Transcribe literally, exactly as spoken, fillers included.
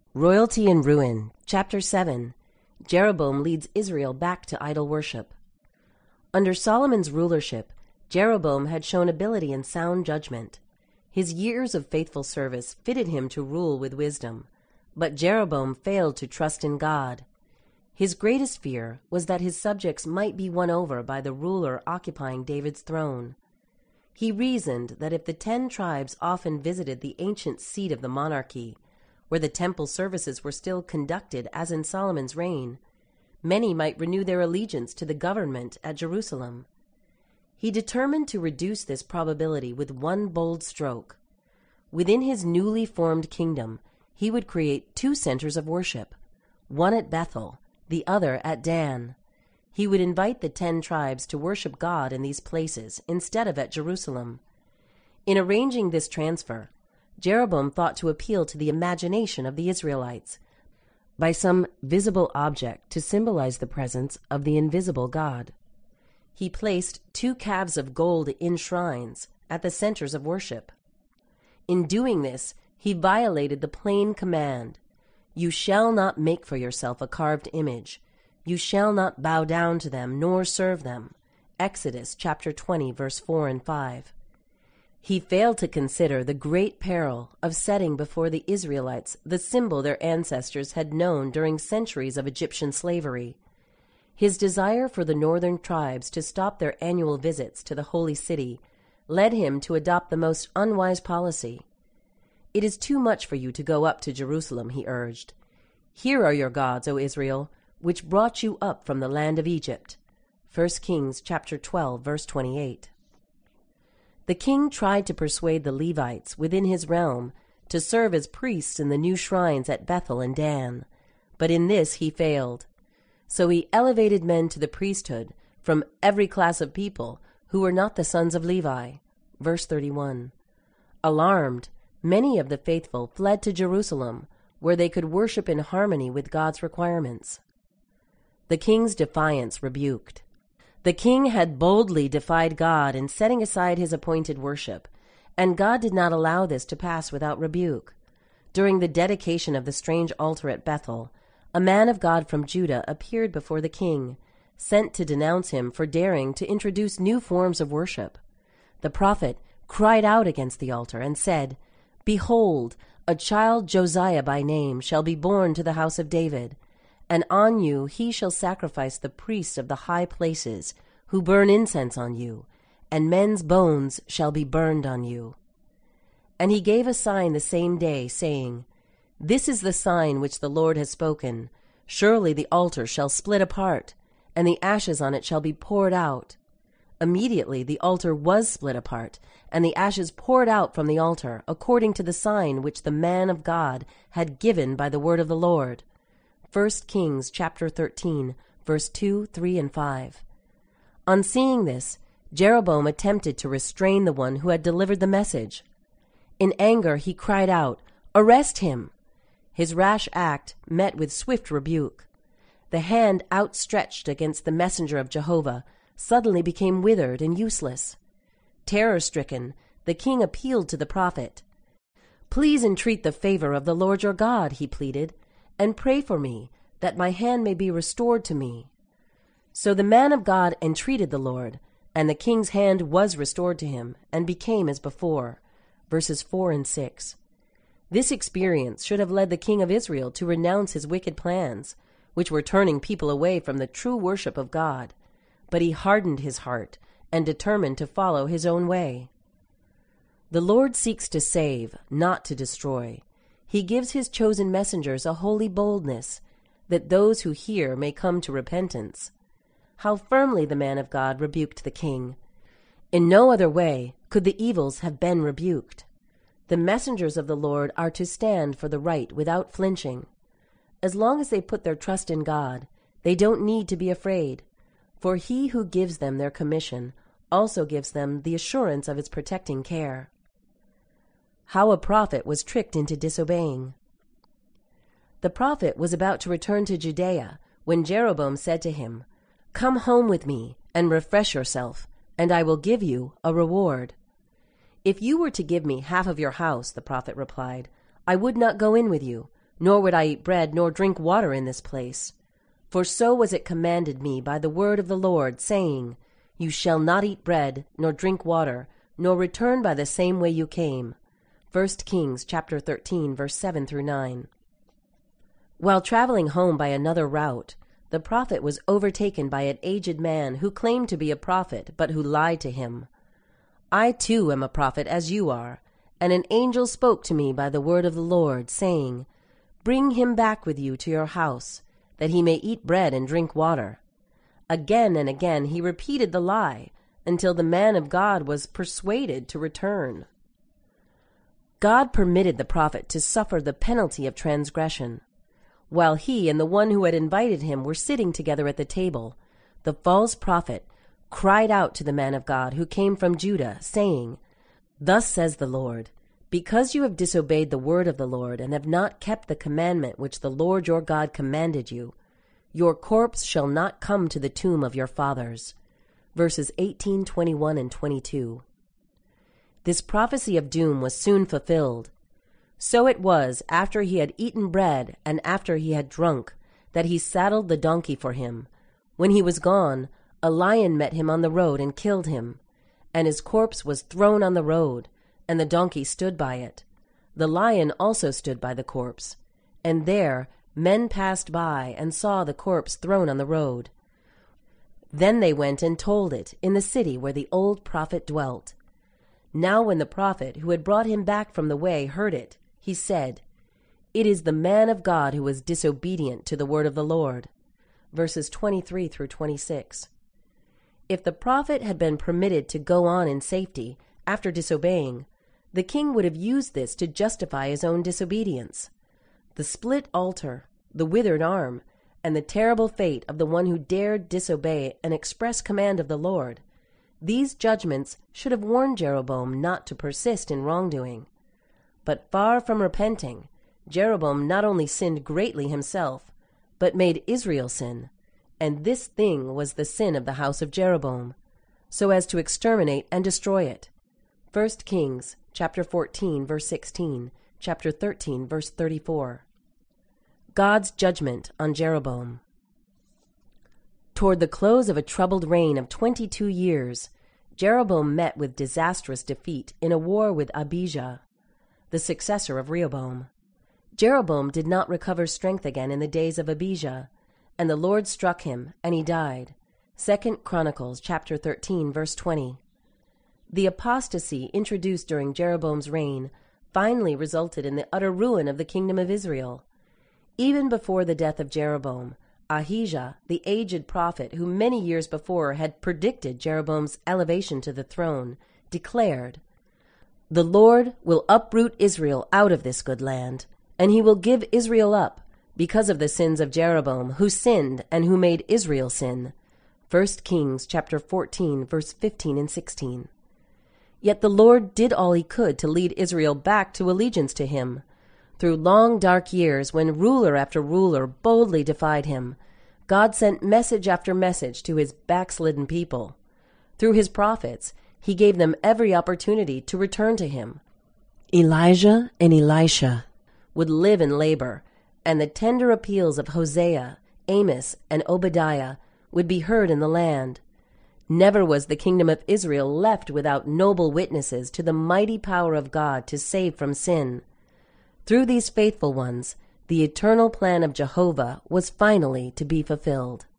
Royalty in Ruin, Chapter seven. Jeroboam leads Israel back to idol worship. Under Solomon's rulership, Jeroboam had shown ability and sound judgment. His years of faithful service fitted him to rule with wisdom, but Jeroboam failed to trust in God. His greatest fear was that his subjects might be won over by the ruler occupying David's throne. He reasoned that if the ten tribes often visited the ancient seat of the monarchy, where the temple services were still conducted as in Solomon's reign, many might renew their allegiance to the government at Jerusalem. He determined to reduce this probability with one bold stroke. Within his newly formed kingdom, he would create two centers of worship, one at Bethel, the other at Dan. He would invite the ten tribes to worship God in these places instead of at Jerusalem. In arranging this transfer, Jeroboam thought to appeal to the imagination of the Israelites by some visible object to symbolize the presence of the invisible God. He placed two calves of gold in shrines at the centers of worship. In doing this, he violated the plain command, "You shall not make for yourself a carved image. You shall not bow down to them nor serve them." Exodus chapter twenty, verse four and five. He failed to consider the great peril of setting before the Israelites the symbol their ancestors had known during centuries of Egyptian slavery. His desire for the northern tribes to stop their annual visits to the holy city led him to adopt the most unwise policy. "It is too much for you to go up to Jerusalem," he urged. "Here are your gods, O Israel, which brought you up from the land of Egypt." First Kings chapter twelve, verse twenty-eight. The king tried to persuade the Levites within his realm to serve as priests in the new shrines at Bethel and Dan, but in this he failed. So he elevated men to the priesthood from every class of people who were not the sons of Levi. Verse thirty-one. Alarmed, many of the faithful fled to Jerusalem, where they could worship in harmony with God's requirements. The king's defiance rebuked. The king had boldly defied God in setting aside his appointed worship, and God did not allow this to pass without rebuke. During the dedication of the strange altar at Bethel, a man of God from Judah appeared before the king, sent to denounce him for daring to introduce new forms of worship. The prophet cried out against the altar and said, "Behold, a child Josiah by name shall be born to the house of David, and on you he shall sacrifice the priests of the high places, who burn incense on you, and men's bones shall be burned on you." And he gave a sign the same day, saying, "This is the sign which the Lord has spoken. Surely the altar shall split apart, and the ashes on it shall be poured out." Immediately the altar was split apart, and the ashes poured out from the altar, according to the sign which the man of God had given by the word of the Lord. First Kings chapter thirteen, verse two, three, and five. On seeing this, Jeroboam attempted to restrain the one who had delivered the message. In anger he cried out, "Arrest him!" His rash act met with swift rebuke. The hand outstretched against the messenger of Jehovah suddenly became withered and useless. Terror-stricken, the king appealed to the prophet. "Please entreat the favor of the Lord your God," he pleaded, "and pray for me, that my hand may be restored to me." So the man of God entreated the Lord, and the king's hand was restored to him, and became as before. Verses four and six. This experience should have led the king of Israel to renounce his wicked plans, which were turning people away from the true worship of God. But he hardened his heart, and determined to follow his own way. The Lord seeks to save, not to destroy. He gives his chosen messengers a holy boldness, that those who hear may come to repentance. How firmly the man of God rebuked the king! In no other way could the evils have been rebuked. The messengers of the Lord are to stand for the right without flinching. As long as they put their trust in God, they don't need to be afraid, for he who gives them their commission also gives them the assurance of its protecting care. How a prophet was tricked into disobeying. The prophet was about to return to Judea when Jeroboam said to him, "Come home with me and refresh yourself, and I will give you a reward." "If you were to give me half of your house," the prophet replied, "I would not go in with you, nor would I eat bread nor drink water in this place. For so was it commanded me by the word of the Lord, saying, You shall not eat bread, nor drink water, nor return by the same way you came. First Kings chapter thirteen, verse seven through nine. While traveling home by another route, the prophet was overtaken by an aged man who claimed to be a prophet, but who lied to him. I too am a prophet as you are, and an angel spoke to me by the word of the Lord, saying, Bring him back with you to your house, that he may eat bread and drink water. Again and again he repeated the lie, until the man of God was persuaded to return. God permitted the prophet to suffer the penalty of transgression. While he and the one who had invited him were sitting together at the table, the false prophet cried out to the man of God who came from Judah, saying, Thus says the Lord, because you have disobeyed the word of the Lord and have not kept the commandment which the Lord your God commanded you, your corpse shall not come to the tomb of your fathers. Verses eighteen, twenty-one, and twenty-two. This prophecy of doom was soon fulfilled. So it was, after he had eaten bread and after he had drunk, that he saddled the donkey for him. When he was gone, a lion met him on the road and killed him. And his corpse was thrown on the road, and the donkey stood by it. The lion also stood by the corpse. And there men passed by and saw the corpse thrown on the road. Then they went and told it in the city where the old prophet dwelt. Now when the prophet who had brought him back from the way heard it, he said, It is the man of God who was disobedient to the word of the Lord. Verses twenty-three through twenty-six. If the prophet had been permitted to go on in safety after disobeying, the king would have used this to justify his own disobedience. The split altar, the withered arm, and the terrible fate of the one who dared disobey an express command of the Lord, these judgments should have warned Jeroboam not to persist in wrongdoing. But far from repenting, Jeroboam not only sinned greatly himself, but made Israel sin, and this thing was the sin of the house of Jeroboam, so as to exterminate and destroy it. First Kings chapter fourteen, verse sixteen, chapter thirteen, verse thirty-four. God's judgment on Jeroboam. Toward the close of a troubled reign of twenty-two years, Jeroboam met with disastrous defeat in a war with Abijah, the successor of Rehoboam. Jeroboam did not recover strength again in the days of Abijah, and the Lord struck him, and he died. Second Chronicles chapter thirteen, verse twenty. The apostasy introduced during Jeroboam's reign finally resulted in the utter ruin of the kingdom of Israel. Even before the death of Jeroboam, Ahijah, the aged prophet who many years before had predicted Jeroboam's elevation to the throne, declared, The Lord will uproot Israel out of this good land, and he will give Israel up because of the sins of Jeroboam, who sinned and who made Israel sin. First Kings chapter fourteen, verse fifteen and sixteen. Yet the Lord did all he could to lead Israel back to allegiance to him. Through long dark years, when ruler after ruler boldly defied him, God sent message after message to his backslidden people. Through his prophets, he gave them every opportunity to return to him. Elijah and Elisha would live in labor, and the tender appeals of Hosea, Amos, and Obadiah would be heard in the land. Never was the kingdom of Israel left without noble witnesses to the mighty power of God to save from sin. Through these faithful ones, the eternal plan of Jehovah was finally to be fulfilled.